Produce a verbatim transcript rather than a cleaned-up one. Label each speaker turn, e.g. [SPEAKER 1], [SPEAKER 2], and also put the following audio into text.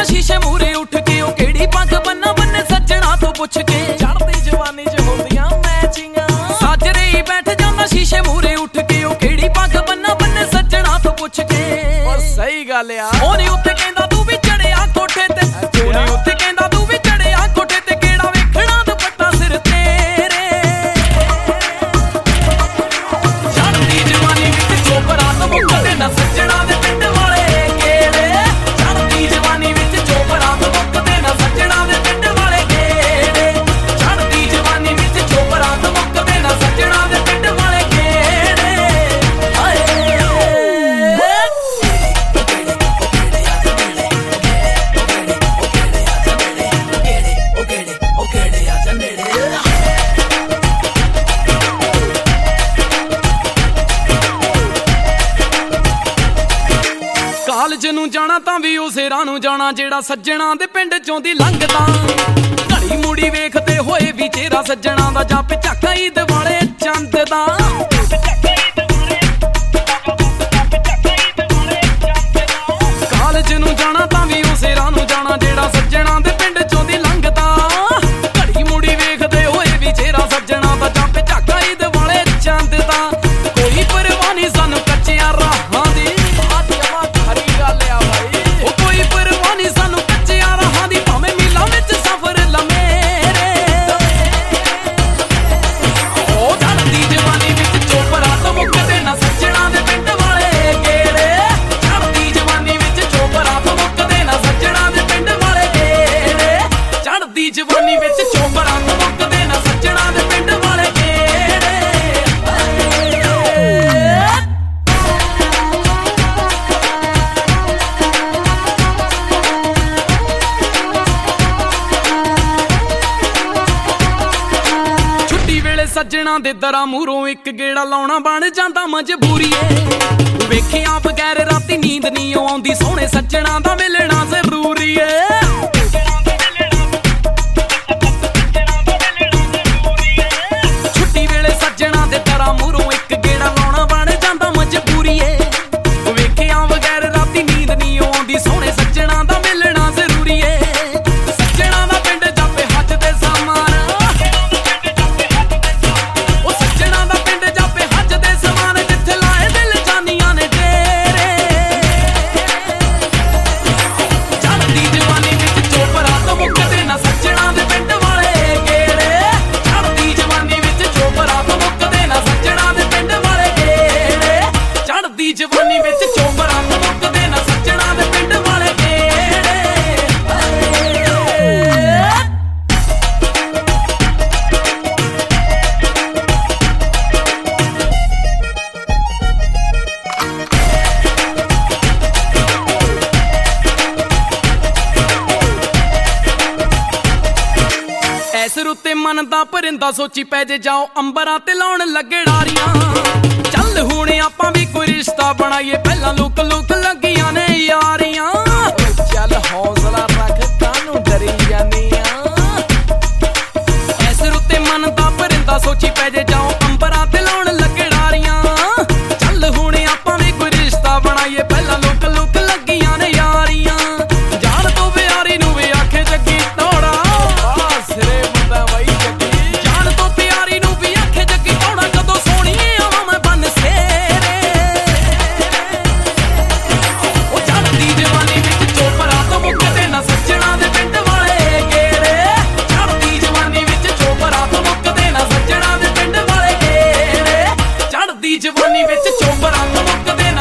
[SPEAKER 1] ਜਾਂਦਾ ਸ਼ੀਸ਼ੇ ਮੂਰੇ ਉੱਠ ਕੇ ਉਹ ਕਿਹੜੀ ਪੱਗ ਬੰਨਾ ਬੰਨੇ ਸੱਜਣਾ ਤੋਂ ਪੁੱਛ ਕੇ ਚੜ੍ਹਦੀ ਜਵਾਨੀ ਚ ਹੁੰਦੀਆਂ ਮੈਚਿੰਗਾਂ ਸਾਜਰੇ ਹੀ ਬੈਠ ਜਾਂਦਾ ਸ਼ੀਸ਼ੇ ਮੂਰੇ ਉੱਠ ਕੇ ਉਹ ਕਿਹੜੀ ਪੱਗ ਬੰਨਾ ਬੰਨੇ ਸੱਜਣਾ ਤੋਂ ਪੁੱਛ ਕੇ
[SPEAKER 2] ਉਹ ਸਹੀ ਗੱਲ ਆ
[SPEAKER 1] ਉਹਨੇ ਉੱਤੇ ਕਹਿੰਦਾ ਤੂੰ ਵੀ ਚੜਿਆ ਕੋਠੇ ਤੇ ਉਹਨੇ ਉੱਤੇ ਕਹਿੰਦਾ ਤੂੰ ਵੀ ਚੜਿਆ ਕੋਠੇ ਤੇ ਕਿਹੜਾ ਵੇਖਣਾ ਦੁਪੱਟਾ ਸਿਰ ਤੇਰੇ ਚੜ੍ਹਦੀ ਜਵਾਨੀ ਵਿੱਚ ਚੋਪਰਾ ਤੋਂ ਮੁੱਕਦੇ ਨਾ ਸੱਜਣਾ ਦੇ ਪਿੰਡ ਵਾਲੇ ਕਿਹੜੇ ਚੜ੍ਹਦੀ ਜਵਾਨੀ ਵਿੱਚ ਚੋਪਰਾ ਤੋਂ ਮੁੱਕਦੇ ਨਾ ਸੱਜਣਾ ਦੇ ਪਿੰਡ ਵਾਲੇ ਕਿਹੜੇ ਚੜ੍ਹਦੀ ਜਵਾਨੀ ਵਿੱਚ ਚੋਪਰਾ ਤੋਂ ਮੁੱਕਦੇ ਨਾ ਸੱਜਣਾ ਦੇ ਪਿੰਡ ਵਾਲੇ ਕਿਹੜੇ ਹਾਏ ਕਾਲਜ ਨੂੰ ਜਾਣਾ ਤਾਂ ਵੀ ਉਸੇ ਰਾਹ ਨੂੰ ਜਾਣਾ ਜਿਹੜਾ ਸੱਜਣਾ ਦੇ ਪਿੰਡ ਚੋਂ ਦੀ ਲੰਘਦਾ ਘੜੀ ਮੁੜੀ ਵੇਖਦੇ ਹੋਏ ਵੀ ਚਿਹਰਾ ਸੱਜਣਾ ਦਾ ਜਾਂ ਝਾਕਾ ਈਦ ਵਾਲੇ ਚੰਦ ਦਾ ਕਾਲਜ ਨੂੰ ਜਾਣਾ ਤਾਂ ਵੀ ਉਸੇ ਰਾਹ ਨੂੰ ਜਾਣਾ ਜਿਹੜਾ ਸੱਜਣਾ ਦੇ ਪਿੰਡ ਚੋਂ ਦੀ ਲੰਘਦਾ ਘੜੀ ਮੁੜੀ ਵੇਖਦੇ ਹੋਏ ਵੀ ਚਿਹਰਾ ਸੱਜਣਾ ਦਾ ਜਾਂ ਝਾਕਾ ਈਦ ਵਾਲੇ ਚੰਦ ਦਾ ਕੋਈ ਪਰਵਾਹ ਨਹੀਂ ਸਾਨੂੰ ਕੱਚਿਆਂ ਰਾਹਾਂ ਦੀ ਜਵਾਨੀ ਵਿੱਚ ਚੋਪਰਾਂ ਤੋਂ ਮੁੱਕਦੇ ਨਾ ਸੱਜਣਾ ਦੇ ਪਿੰਡ ਵਾਲੇ ਕਿਹੜੇ ਛੁੱਟੀ ਵੇਲੇ ਸੱਜਣਾ ਦੇ ਦਰਾਂ ਮੂਹਰੋਂ ਇੱਕ ਗੇੜਾ ਲਾਉਣਾ ਬਣ ਜਾਂਦਾ ਮਜਬੂਰੀ ਏ ਵੇਖਿਆ ਬਗੈਰ ਰਾਤੀ ਨੀਂਦ ਨਹੀਂ ਆਉਂਦੀ ਸੋਹਣੇ ਸੱਜਣਾ ਦਾ ਮਿਲਣਾ ਜ਼ਰੂਰੀ ਏ ਜਵਾਨੀ ਵਿੱਚ ਚੋਪਰਾਂ ਤੋਂ ਮੁੱਕਦੇ ਨਾ ਸੱਜਣਾ ਦੇ ਪਿੰਡ ਵਾਲੇ ਕਿਹੜੇ ਐਸ ਰੁੱਤੇ ਮਨ ਦਾ ਪਰਿੰਦਾ ਸੋਚੀ ਪੈ ਜੇ ਜਾਓ ਅੰਬਰਾਂ ਤੇ ਲਾਉਣ ਲੱਗੜਾਰੀਆਂ ਚੱਲ ਹੁਣ ਆਪਾਂ ਵੀ ਕੋਈ ਰਿਸ਼ਤਾ ਬਣਾਈਏ ਪਹਿਲਾਂ ਲੁਕ ਲੁਕ ਲੱਗੀਆਂ ਨੇ ਯਾਰੀਆਂ
[SPEAKER 2] ਚੱਲ ਹੌਸਲਾ ਰੱਖ ਕਾਹਨੂੰ ਡਰੀ ਜਾਨੀਆਂ
[SPEAKER 1] ਐਸ ਰੁੱਤੇ ਮਨ ਦਾ ਪਰਿੰਦਾ ਸੋਚੀ ਪੈ ਜੇ ਜਾਓ ਅੰਬਰਾਂ ਤੇ ਲਾਉਣ ਲੱਗੜਾਰੀਆਂ ਚੱਲ ਹੁਣ ਆਪਾਂ ਵੀ ਕੋਈ ਰਿਸ਼ਤਾ ਬਣਾਈਏ ਪਹਿਲਾਂ ਲੁਕ ਲੁਕ ਲੱਗੀਆਂ ਨੇ ਯਾਰੀਆਂ ਜਾਣ ਤੋਂ ਪਿਆਰੀ ਨੂੰ ਵੀ ਆਖੇ ਜੱਗੀ ਤੋੜਾ
[SPEAKER 2] ਆ ਸਿਰੇ ਮੁੰਡਾ ਬਾਈ ਜੱਗੀ
[SPEAKER 1] ਜਾਣ ਤੋਂ ਪਿਆਰੀ ਨੂੰ ਵੀ ਆਖੇ ਜੱਗੀ ਤੋੜਾ ਜਦੋਂ ਸੋਹਣੀਏ ਆਵਾਂ ਮੈਂ ਬਨ ਸੇਰੇ ਉਹ ਚੜ੍ਹਦੀ ਜਵਾਨੀ ਵਿੱਚ ਚੋਪਰਾ ਤੋਂ ਮੁੱਕਦੇ ਨਾ ਸੱਜਣਾ ਦੇ ਪਿੰਡ ਵਾਲੇ ਕਿਹੜੇ ਚੜ੍ਹਦੀ ਜਵਾਨੀ ਵਿੱਚ ਚੋਪਰਾ ਤੋਂ ਮੁੱਕਦੇ ਨਾ ਸੱਜਣਾ ਦੇ ਪਿੰਡ ਵਾਲੇ ਕਿਹੜੇ ਚੜ੍ਹਦੀ ਜਵਾਨੀ ਵਿੱਚ ਚੋਪਰਾ ਤੋਂ ਮੁੱਕਦੇ